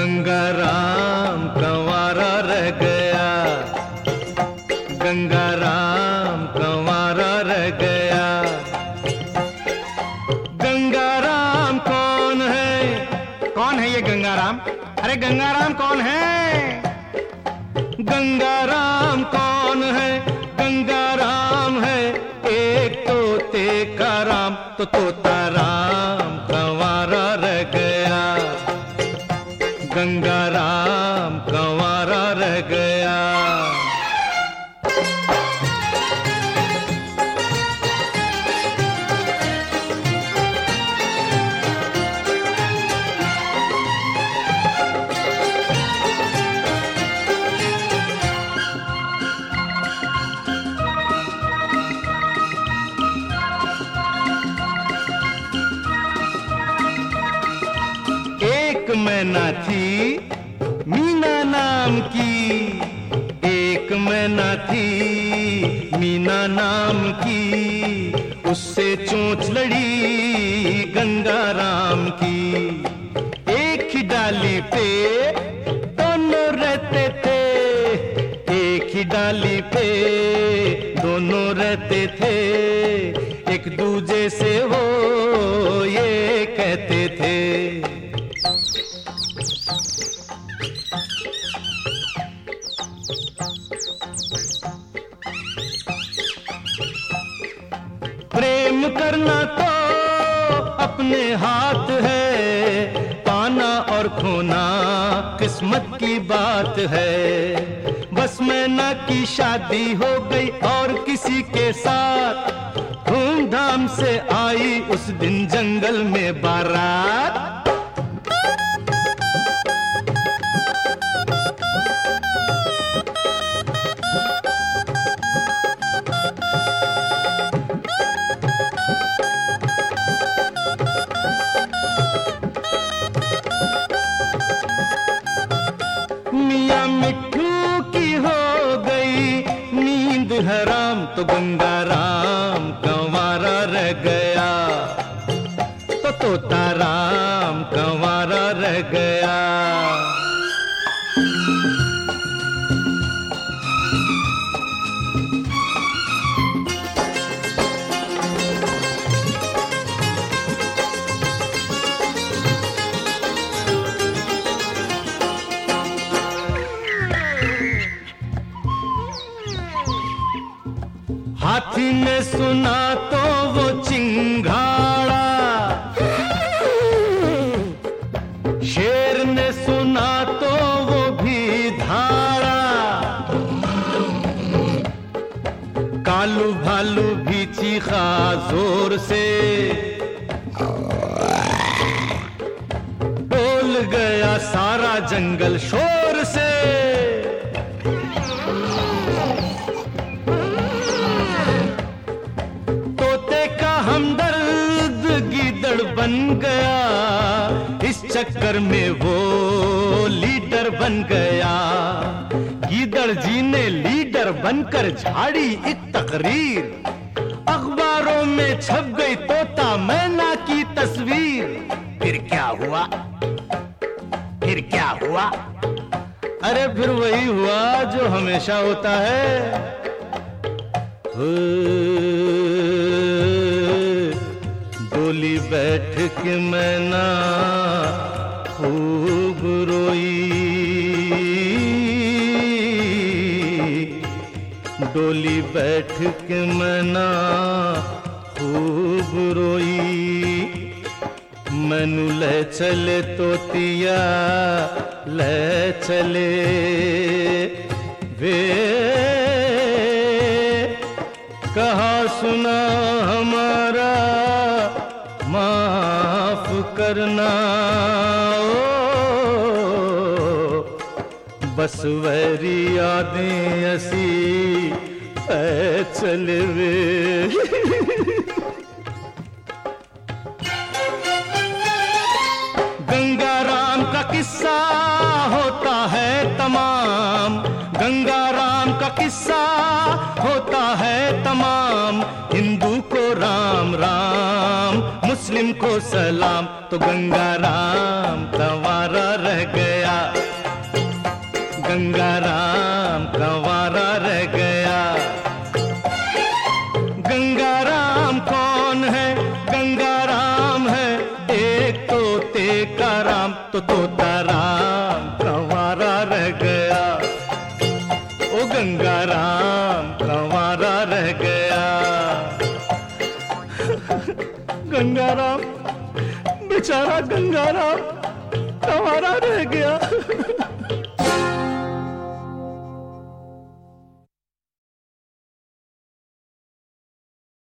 गंगा राम कंवारा रह गया, गंगा राम कंवारा रह गया। गंगा राम कौन है? कौन है ये गंगा राम? अरे गंगा राम कौन है? गंगा राम कौन है? गंगा राम है एक तोते का राम, तो तोता राम कंवारा रह गया, गंगा राम कंवारा रह गया। एक मैना थी मीना नाम की, एक मैना थी मीना नाम की, उससे चोंच लड़ी गंगा राम की। एक ही डाली पे दोनों रहते थे, एक ही डाली पे दोनों रहते थे, एक दूजे से वो ये कहते थे। प्रेम करना तो अपने हाथ है, पाना और खोना किस्मत की बात है। बस मैना की शादी हो गई और किसी के साथ, धूमधाम से आई उस दिन जंगल में बारात। मियां मिट्ठू की हो गई नींद हराम, तो गंगा राम कंवारा रह गया, तो तोता राम कंवारा रह गया। हाथी ने सुना तो वो चिंघाड़ा, शेर ने सुना तो वो भी धाड़ा, कालू भालू भी चीखा जोर से, डोल गया सारा जंगल शोर से। हमदर्द गीदड़ बन गया, इस चक्कर में वो लीडर बन गया। गीदड़ जी ने लीडर बनकर झाड़ी एक तकरीर, अखबारों में छप गई तोता मैना की तस्वीर। फिर क्या हुआ? फिर क्या हुआ? अरे फिर वही हुआ जो हमेशा होता है। डोली बैठ के मैना खूब रोई, डोली बैठ के मैना खूब रोई। मैनू ले चले तोतिया ले चले वे, कहा सुना हमारा माफ करना ओ, बस वैरी यादें असी चले वे। गंगा राम का किस्सा होता है तमाम, गंगा राम का किस्सा होता है तमाम। हिंदू को राम राम, मुस्लिम को सलाम, तो गंगा राम कंवारा रह गया, गंगाराम कंवारा रह गया। गंगाराम कौन है? गंगाराम है एक तोते का राम, तो तोता राम कंवारा रह गया। ओ गंगाराम कंवारा रह गया। गंगाराम, बेचारा गंगाराम कंवारा रह गया।